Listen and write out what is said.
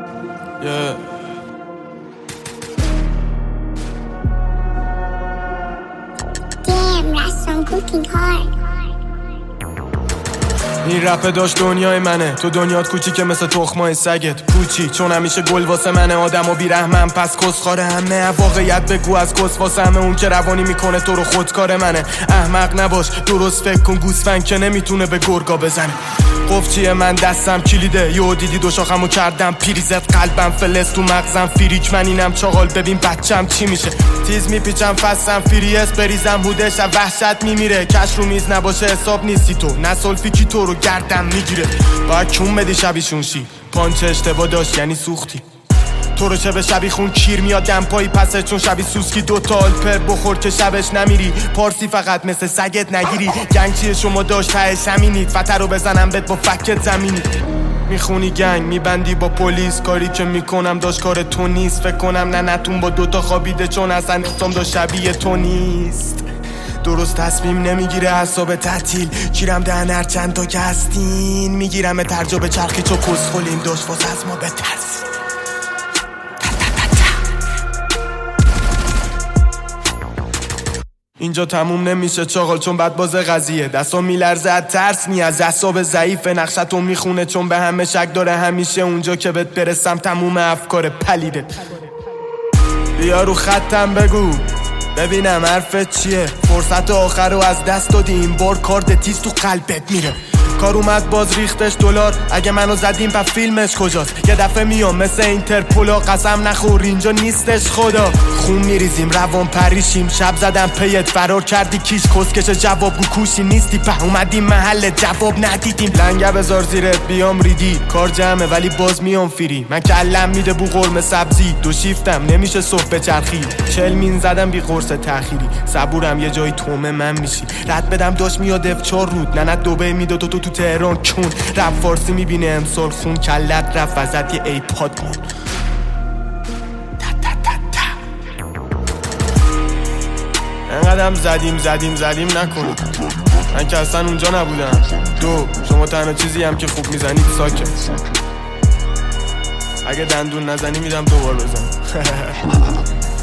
Damn, Rasson cooking hard. این رپ داشت دنیای منه، تو دنیات کوچیکه مثل تخمای سگت پوچی، چون همیشه گل واسه منه، آدم و بیرحمم پس کسخاره همه، واقعیت بگو از کس واسه همه، اون که روانی میکنه تو رو خودکار منه، احمق نباش درست فکر کن، گوسفند که نمیتونه به گرگا بزنه. قفچیه من دستم کلیده، یو دیدی دو شاخمو کردم پیریزت، قلبم فلس تو مغزم فریک، من اینم چاقال ببین بچم چی میشه، تیز میپیچم فستم فریس بریزم هودش وحشت میمیره، کش رو میز نباشه حساب نیستی تو، نسولفیکی تو رو گردم میگیره، باید کون بدی شبیشون شی، پانچه اشتباه داشت یعنی سوختی، تو رو چه به شبی خون کیر میاد دمپایی پسه، چون شبی سوسکی دوتا آلپر بخور که شبش نمیری، پارسی فقط مثل سگت نگیری، گنگ چیه شما داشت تهش همینید، فتر رو بزنم بهت با فکت زمینی، میخونی گنگ میبندی با پلیس، کاری که میکنم داشت کار تو نیست، فکر کنم نه نتون با دوتا خوابیده، چون اصلا نفتم داشت شبیه تو نیست، درست تصمیم نمیگیره حساب تعطیل، گیرم دهن هر چند تا که هستین، میگیرم ترجمه چرخی چو کسخولیم، داشت واسه از ما بترسی. اینجا تموم نمیشه چاقال، چون بد باز قضیه، دستم میلرزه از ترس، نی از اعصاب ضعیفه، نقشتو میخونه چون به همه شک داره، همیشه اونجا که بهت برسم تموم افکار پلیده، بیا رو خطم بگو ببینم حرفت چیه، فرصت آخر رو از دست دادی، این بار کارد تیز تو قلبت میره، کار اومد باز ریختش دلار، اگه منو زدیم پس فیلمش کجاست، یه دفعه میام مثل اینترپولا، قسم نخور اینجا نیستش خدا، خون میریزیم روان پریشیم، شب زدم پیت فرار کردی کیش، کسکش جواب گو کوشی نیستی، په اومدیم محل جواب ندیدیم، لنگه بذار زیرت بیام ریدی، کار جمعه ولی باز میام فیری، من کلم میده بو قرمه سبزی، دو شیفتم نمیشه صبح بچرخی، 40 مین زدم بی قرص تأخیری، صبورم یه جایی تومه من میشی، رد بدم داشت میاد F4 رود، نه دبی میداد تو تهران کون، رپ فارسی میبینه امسال خون، کلت رفت وزد یه ایپاد مون، انقدرم زدیم نکنید، من که اصلا اونجا نبودم، دو شما تنها چیزی هم که خوب میزنید ساکت، اگه دندون نزنی میدم دوبار بزن.